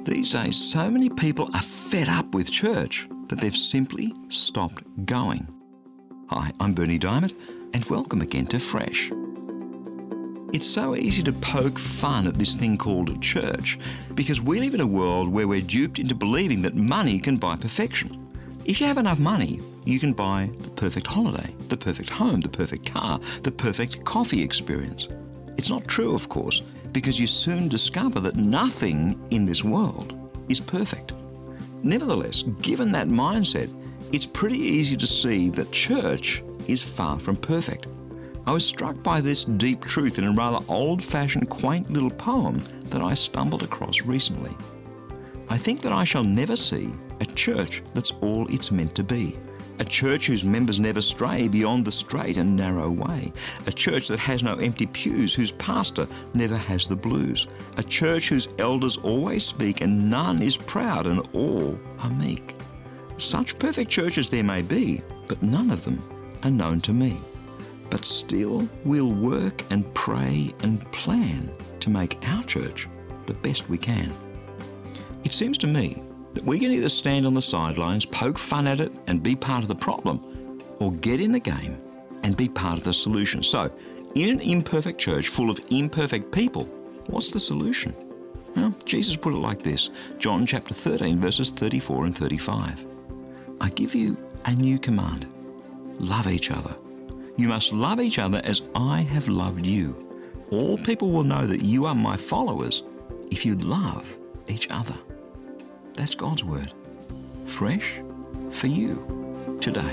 These days, so many people are fed up with church that they've simply stopped going. Hi, I'm Berni Dymet, and welcome again to Fresh. It's so easy to poke fun at this thing called church because we live in a world where we're duped into believing that money can buy perfection. If you have enough money, you can buy the perfect holiday, the perfect home, the perfect car, the perfect coffee experience. It's not true, of course, because you soon discover that nothing in this world is perfect. Nevertheless, given that mindset, it's pretty easy to see that church is far from perfect. I was struck by this deep truth in a rather old-fashioned, quaint little poem that I stumbled across recently. I think that I shall never see a church that's all it's meant to be. A church whose members never stray beyond the straight and narrow way. A church that has no empty pews, whose pastor never has the blues. A church whose elders always speak and none is proud and all are meek. Such perfect churches there may be, but none of them are known to me. But still, we'll work and pray and plan to make our church the best we can. It seems to me that we can either stand on the sidelines, poke fun at it and be part of the problem, or get in the game and be part of the solution. So, in an imperfect church full of imperfect people, what's the solution? Well, Jesus put it like this, John chapter 13, verses 34 and 35. I give you a new command. Love each other. You must love each other as I have loved you. All people will know that you are my followers if you love each other. That's God's word. Fresh for you today.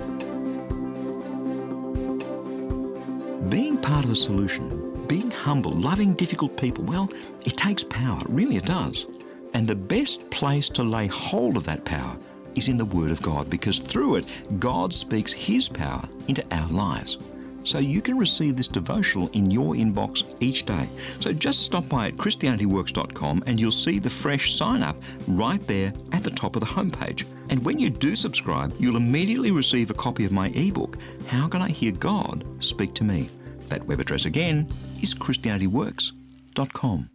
Being part of the solution, being humble, loving difficult people, well, it takes power. Really it does. And the best place to lay hold of that power is in the Word of God, because through it, God speaks His power into our lives. So you can receive this devotional in your inbox each day. So just stop by at ChristianityWorks.com and you'll see the Fresh sign up right there at the top of the homepage. And when you do subscribe, you'll immediately receive a copy of my ebook, How Can I Hear God Speak to Me? That web address again is ChristianityWorks.com.